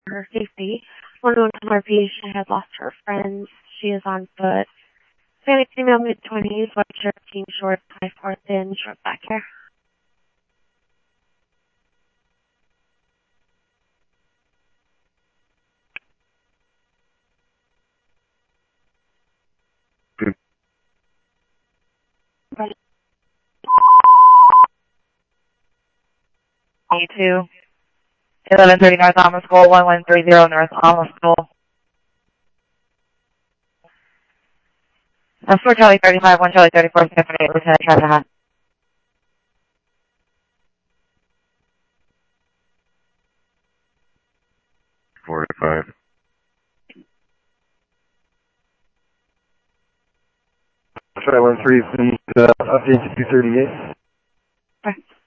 her safety. 111 RP, she has lost her friends. She is on foot. Hispanic female, mid-20s, white shirt, jean shorts, high four thin, short back hair. E2, 1130 North Alma School, 1130 North Alma School. That's 4 Charlie 35, 1 Charlie 34, Stephanie, Lieutenant Trevor Hunt. Four to five. Try 13, update to 238.